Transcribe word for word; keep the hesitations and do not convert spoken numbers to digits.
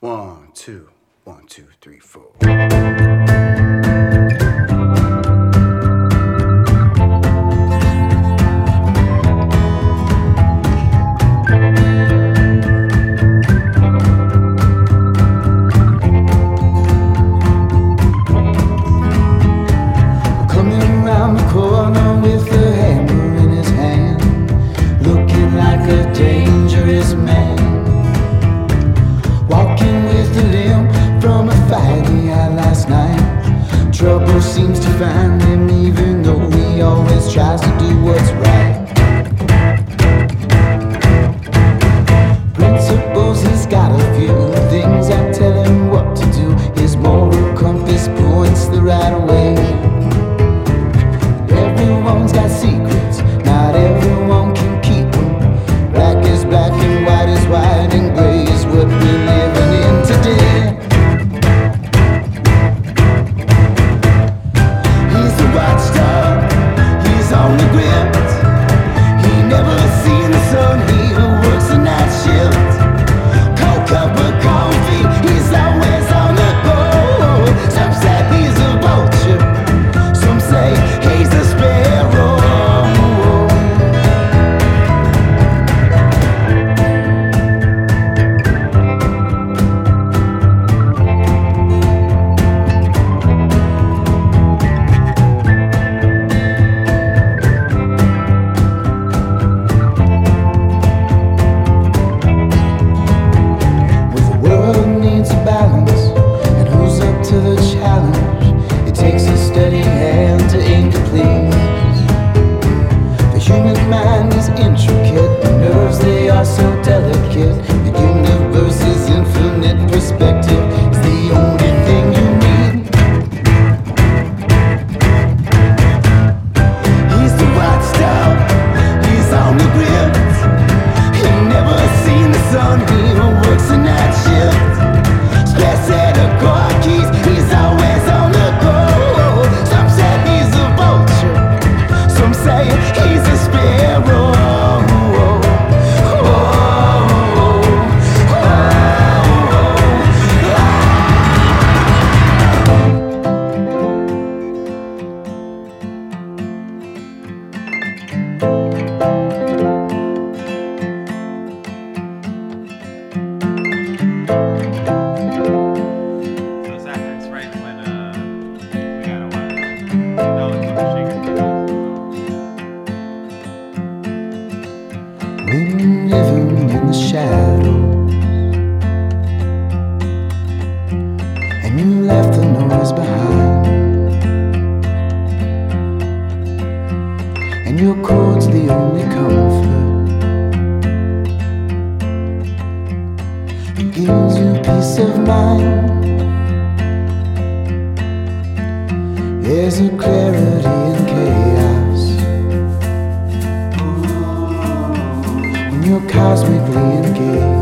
One, two, one, two, three, four. Trouble seems to find him, even though he always tries to do what's right. Principles, he's got a few things that tell him what to do. His moral compass points the right way. Everyone's got secrets, not everyone can keep them. Black is black and white is white and gray is what we're living in today. On the grip, he never seen the sun. He works a night shift. Cold cup of coffee, he's always on the go. Some say he's a vulture, some say he's a sparrow. Living in the shadows, and you left the noise behind, and your chord's the only comfort. It gives you peace of mind. There's a clarity in chaos. You're cosmically engaged.